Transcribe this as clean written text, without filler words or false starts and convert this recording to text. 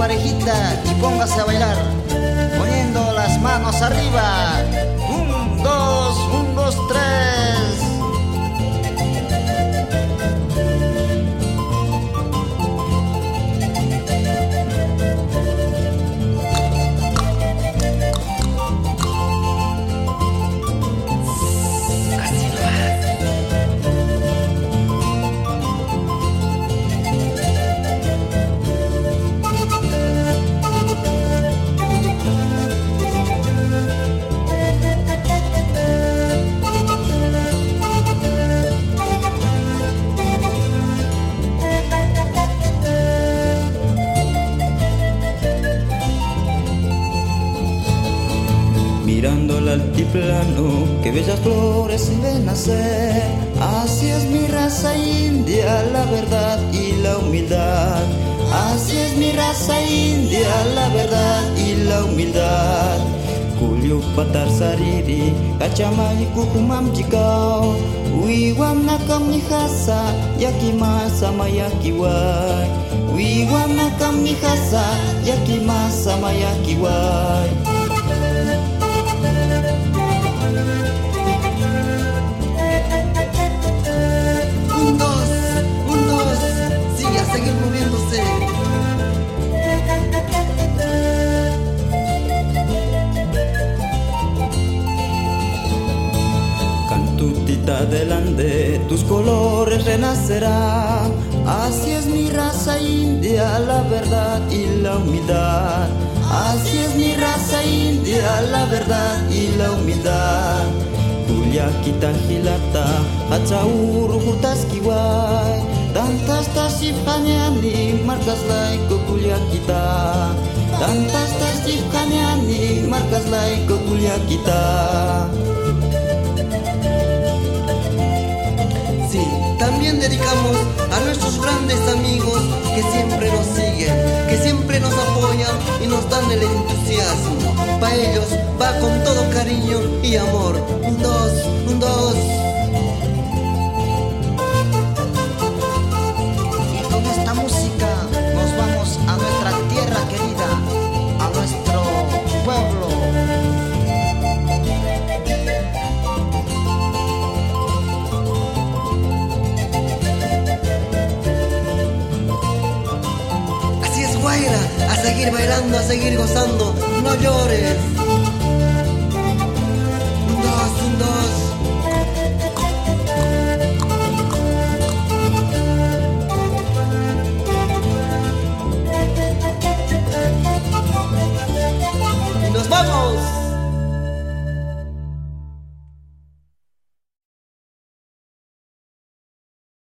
parejita y póngase a bailar, poniendo las manos arriba. Un, dos, tres. Mirando el altiplano, que bellas flores ven nacer. Así es mi raza india, la verdad y la humildad. Así es mi raza india, la verdad y la humildad. Kulyu patar sariri, kacamay kukumam jikau. Wiwam nakam ni hasa, yakimasa mayakiwai. Wiwam nakam ni hasa, yakimasa mayakiwai. Seguir moviéndose. Cantutita del Ande, tus colores renacerán. Así es mi raza india, la verdad y la humildad. Así es mi raza india, la verdad y la humildad. Kulia kita hilata, hacauru hutas kiwai. Tantas tasif kanyani, markas laiko kulia kita. Tantas tasif kanyani, markas laiko kulia kita. Sí, también dedicamos a nuestros grandes amigos que siempre nos siguen, que siempre nos apoyan y nos dan el entusiasmo. Para ellos va con todo cariño y amor. Un dos. Y con esta música nos vamos a nuestra tierra querida, a nuestro pueblo. Guaira, a seguir bailando, a seguir gozando, no llores.